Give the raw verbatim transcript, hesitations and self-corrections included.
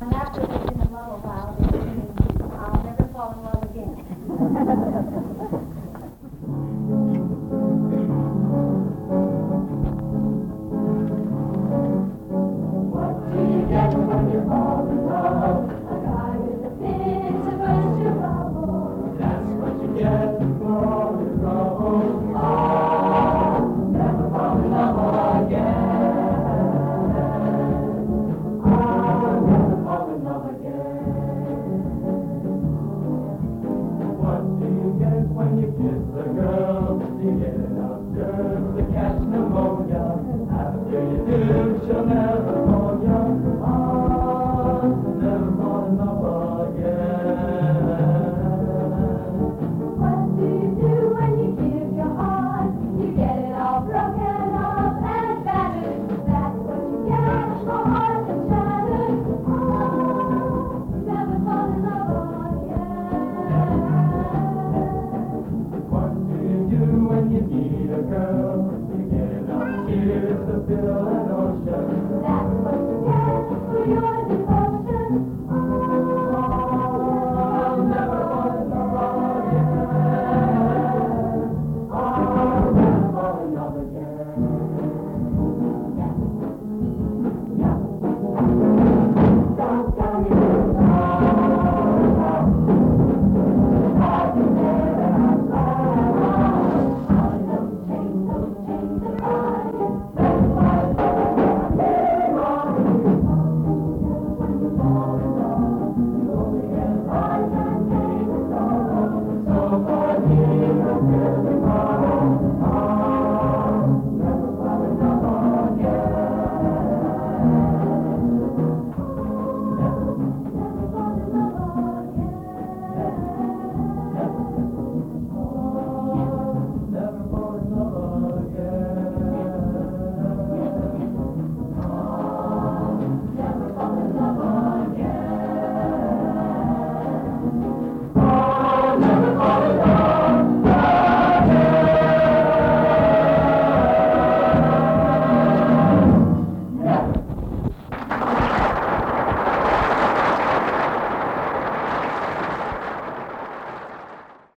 And after they've been in love a while, they say, I'll never fall in love again. What do you get when you fall in love? A guy with a pin to burst your bubble. That's what you get for all your trouble. Oh, never fall in love again. Oh, never fall in love again. What do you get when you kiss a girl? You get enough germs to catch pneumonia. After you do, she'll never call you. Ah, never fall in love again. What do you do when you give your heart? You get it all broken up and battered. That's what you get, a heart that's shattered. Oh, never fall in love again. What do you do when you need a girl? You get enough tears to fill an